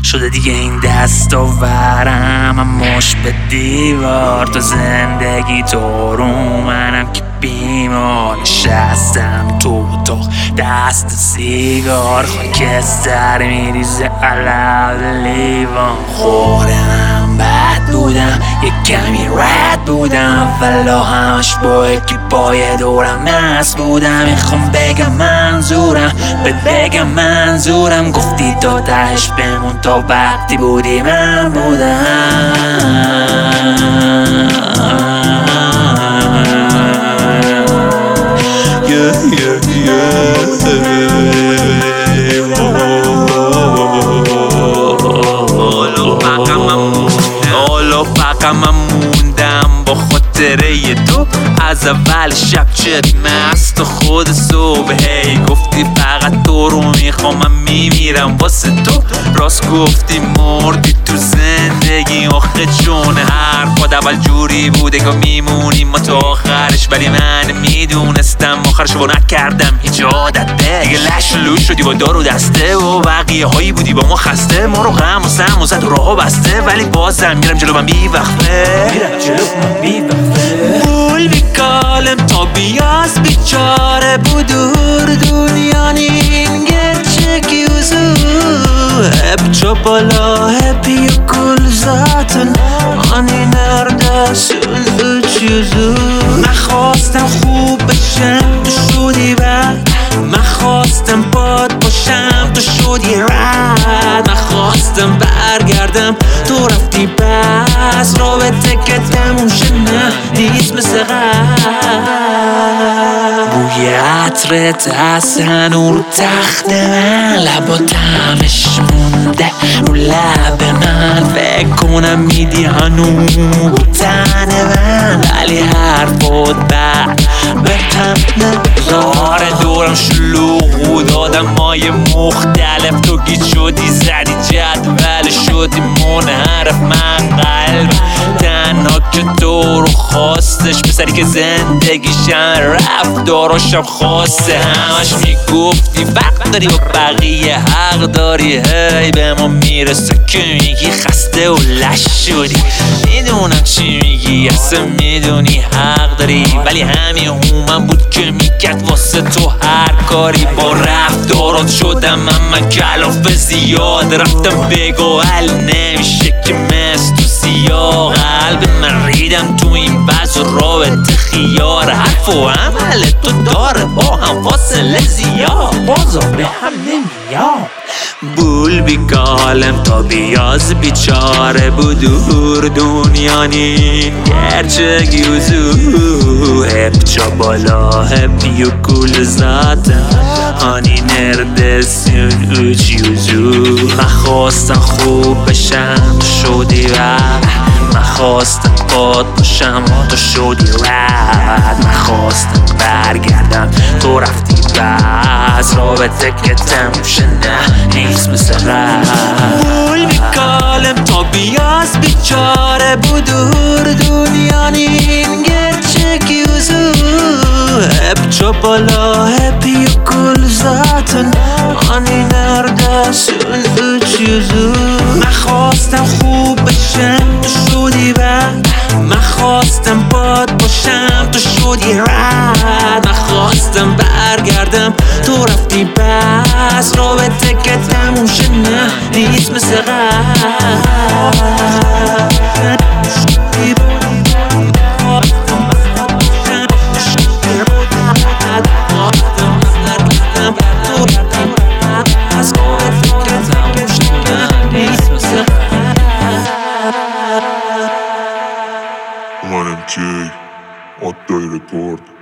شده دیگه این دست و ورم، مش به دیوار. تو زندگی تو رو منم که بیمار نشستم تو اتاق دست سیگار، خاکستر میریزه علاوه لیوان. خورم بد بودم یک کمی رد بودم، ولا همش با اکیپای دورم مست بودم. میخوام بگم منظورم بگم منظورم، گفتی تا تهش بمون تا وقتی بودی من بودم. من موندم با خاطره تو از اول شب، چت مست و خود صبح. هی گفتی فقط تو رو میخوام، من میمیرم واسه تو. راست گفتی مردی تو زندگی آخه، چون حرفات اول جوری بوده که میمونیم ما تا آخرش، ولی من میدونستم آخرش رو نکردم هیچ عادته. دیگه لش لوش شدی با دار و دسته و بقیه هایی بودی با ما خسته، ما رو غم و سم و زد و راه بسته، ولی بازم میرم جلو من بی وقفه. بول بیکالم تا بیاز بیچاره budur dünyanın gerçek yüzü. Hep çabala hep yıkıl zaten, hani neredesin üç yüzü. نخواستم خوب بشم تو شدی بد، نخواستم باد باشم تو شدی رد. نخواستم برگردم تو رفتی بس، رابطه که تموم شد نه نیست مثل بوی عطرت هستن رو تخت من، لبا طعمش مونده رو لب من. فکر کنم میدی هنو تن من، ولی حرفات بعد بهتم نزار. دورم شلوغ بود آدم های مختلف، تو گیت شدی زدی جدول شدی منحرف. من قلب تنها که تو رو خواستش، پسری که زندگیشن رفتاراشم خواسته. همش میگفتی وقت داری و بقیه حق داری، هی به ما میرسه که میگی خسته و لش شدی. میدونم چی میگی اصلا میدونی حق داری، ولی همین هومن بود که میکرد واسه تو هر کاری. با رفتارات شدم من کلاف زیاد، رفتم بگو حل نمیشه که مثل تو سیاه. قلب من ریدم تو این بز و رابطه خیار، حرف و عمل تو داره با هم فاصله زیاد، بازا به هم نمیاد. بول بیکالم تا بیاز بیچاره budur dünyanın gerçek yüzü. Hep çabala hep yıkıl zaten, hani neredesin üç yüzü. نخواستم خوب بشم تو شدی رد، نخواستم باد باشم تو شدی رد. نخواستم برگردم تو رفتی بس، رابطه که تموم شد نه نیست مثل رد. بول بیکالم تا بیاز بیچاره budur dünyanın gerçek yüzü. Hep çabala hep yıkıl zaten, hani neredesin üç yüzü. نخواستم خوب بشم تو شدی بد، نخواستم باد باشم تو شدی رد. نخواستم برگردم تو رفتی بس، رابطه که تموم شد نه نیست مثل Umarım ki Ottoy Report